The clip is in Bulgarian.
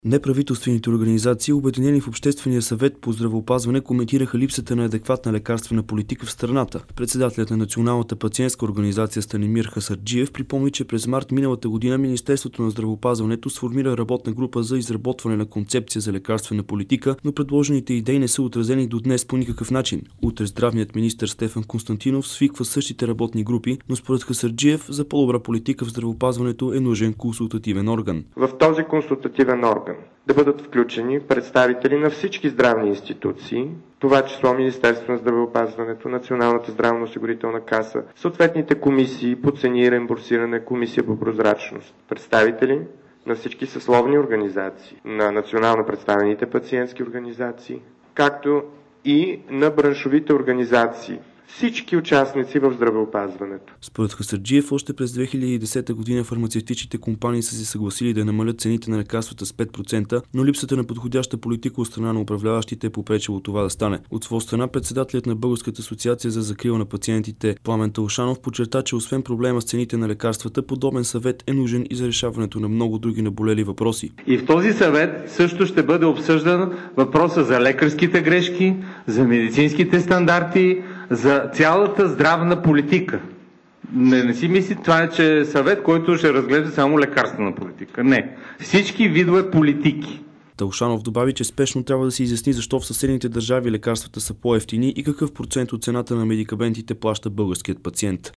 Неправителствените организации, обединени в Обществения съвет по здравеопазване, коментираха липсата на адекватна лекарствена политика в страната. Председателят на Националната пациентска организация Станимир Хасарджиев припомни, че през март миналата година Министерството на здравеопазването сформира работна група за изработване на концепция за лекарствена политика, но предложените идеи не са отразени до днес по никакъв начин. Утре здравният министър Стефан Константинов свиква същите работни групи, но според Хасарджиев за по-добра политика в здравеопазването е нужен консултативен орган. В този консултативен орган да бъдат включени представители на всички здравни институции, това число Министерството на здравеопазването, Националната здравноосигурителна каса, съответните комисии по цени и реимбурсиране, комисия по прозрачност, представители на всички съсловни организации, на национално представените пациентски организации, както и на браншовите организации. Всички участници в здравеопазването. Според Хасарджиев, още през 2010 година фармацевтичните компании са се съгласили да намалят цените на лекарствата с 5%, но липсата на подходяща политика от страна на управляващите е попречило това да стане. От своя страна, председателят на Българската асоциация за закрила на пациентите Пламен Талшанов подчерта, че освен проблема с цените на лекарствата, подобен съвет е нужен и за решаването на много други наболели въпроси. И в този съвет също ще бъде обсъждан въпроса за лекарските грешки, за медицинските стандарти, за цялата здравна политика. Не си мисли това, че е съвет, който ще разглежда само лекарствена политика. Не. Всички видове политики. Талшанов добави, че спешно трябва да се изясни защо в съседните държави лекарствата са по-евтини и какъв процент от цената на медикаментите плаща българският пациент.